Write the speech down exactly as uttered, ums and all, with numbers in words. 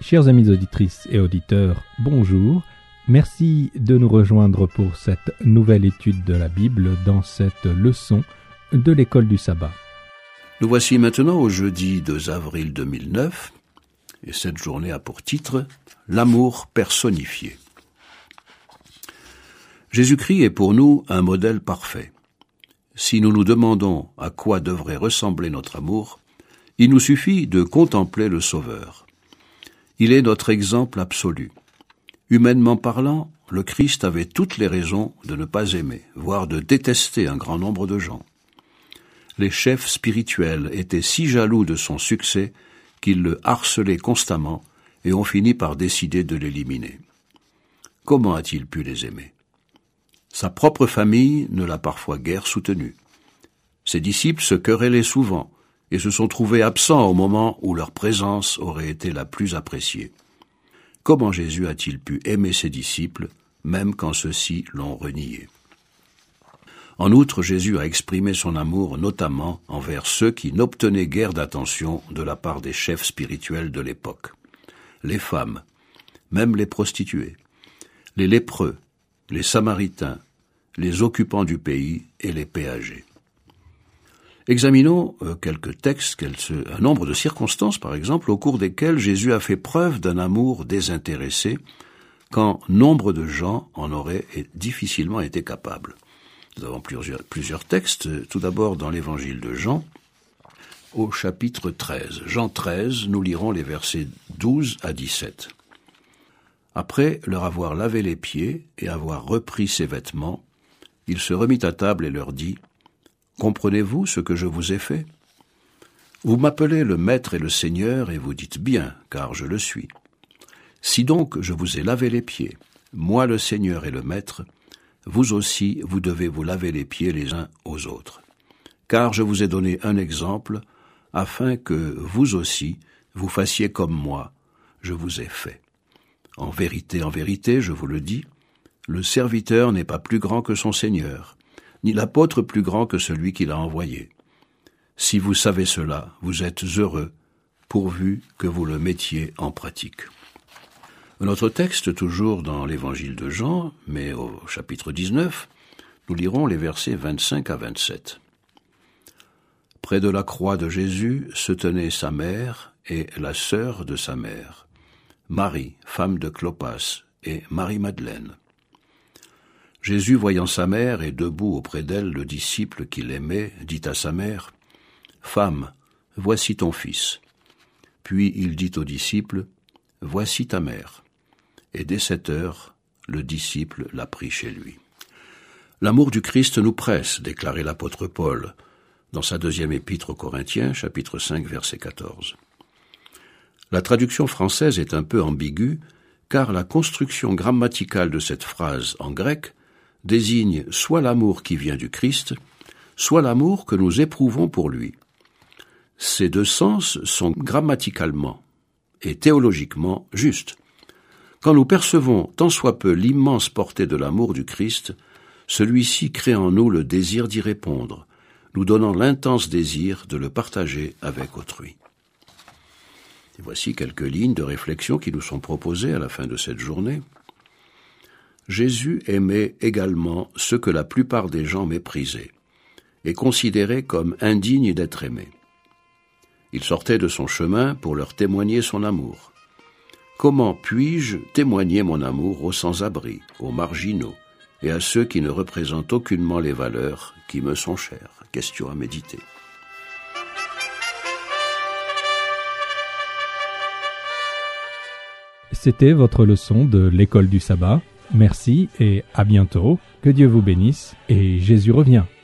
Chers amis auditrices et auditeurs, bonjour. Merci de nous rejoindre pour cette nouvelle étude de la Bible dans cette leçon de l'école du sabbat. Nous voici maintenant au jeudi deux avril deux mille neuf, et cette journée a pour titre « L'amour personnifié ». Jésus-Christ est pour nous un modèle parfait. Si nous nous demandons à quoi devrait ressembler notre amour, il nous suffit de contempler le Sauveur. Il est notre exemple absolu. Humainement parlant, le Christ avait toutes les raisons de ne pas aimer, voire de détester un grand nombre de gens. Les chefs spirituels étaient si jaloux de son succès qu'ils le harcelaient constamment et ont fini par décider de l'éliminer. Comment a-t-il pu les aimer ? Sa propre famille ne l'a parfois guère soutenu. Ses disciples se querellaient souvent et se sont trouvés absents au moment où leur présence aurait été la plus appréciée. Comment Jésus a-t-il pu aimer ses disciples, même quand ceux-ci l'ont renié ? En outre, Jésus a exprimé son amour notamment envers ceux qui n'obtenaient guère d'attention de la part des chefs spirituels de l'époque. Les femmes, même les prostituées, les lépreux, les Samaritains, les occupants du pays et les péagers. Examinons euh, quelques textes, quelques, un nombre de circonstances par exemple, au cours desquelles Jésus a fait preuve d'un amour désintéressé, quand nombre de gens en auraient difficilement été capables. Nous avons plusieurs, plusieurs textes, tout d'abord dans l'évangile de Jean, au chapitre treize. Jean treize, nous lirons les versets douze à dix-sept. Après leur avoir lavé les pieds et avoir repris ses vêtements, il se remit à table et leur dit « Comprenez-vous ce que je vous ai fait ? Vous m'appelez le Maître et le Seigneur, et vous dites bien, car je le suis. Si donc je vous ai lavé les pieds, moi le Seigneur et le Maître, vous aussi vous devez vous laver les pieds les uns aux autres. Car je vous ai donné un exemple, afin que vous aussi vous fassiez comme moi, je vous ai fait. En vérité, en vérité, je vous le dis, le serviteur n'est pas plus grand que son Seigneur, ni l'apôtre plus grand que celui qui l'a envoyé. Si vous savez cela, vous êtes heureux, pourvu que vous le mettiez en pratique. » Notre texte, toujours dans l'évangile de Jean, mais au chapitre dix-neuf, nous lirons les versets vingt-cinq à vingt-sept. Près de la croix de Jésus se tenait sa mère et la sœur de sa mère, Marie, femme de Clopas, et Marie-Madeleine. Jésus, voyant sa mère et debout auprès d'elle le disciple qu'il aimait, dit à sa mère, « Femme, voici ton fils. » Puis il dit au disciple, « Voici ta mère. » Et dès cette heure, le disciple l'a pris chez lui. L'amour du Christ nous presse, déclarait l'apôtre Paul, dans sa deuxième épître aux Corinthiens, chapitre cinq, verset quatorze. La traduction française est un peu ambiguë, car la construction grammaticale de cette phrase en grec désigne soit l'amour qui vient du Christ, soit l'amour que nous éprouvons pour lui. Ces deux sens sont grammaticalement et théologiquement justes. Quand nous percevons tant soit peu l'immense portée de l'amour du Christ, celui-ci crée en nous le désir d'y répondre, nous donnant l'intense désir de le partager avec autrui. Et voici quelques lignes de réflexion qui nous sont proposées à la fin de cette journée. Jésus aimait également ceux que la plupart des gens méprisaient et considéraient comme indignes d'être aimés. Il sortait de son chemin pour leur témoigner son amour. Comment puis-je témoigner mon amour aux sans-abri, aux marginaux et à ceux qui ne représentent aucunement les valeurs qui me sont chères ? Question à méditer. C'était votre leçon de l'école du sabbat. Merci et à bientôt. Que Dieu vous bénisse et Jésus revient.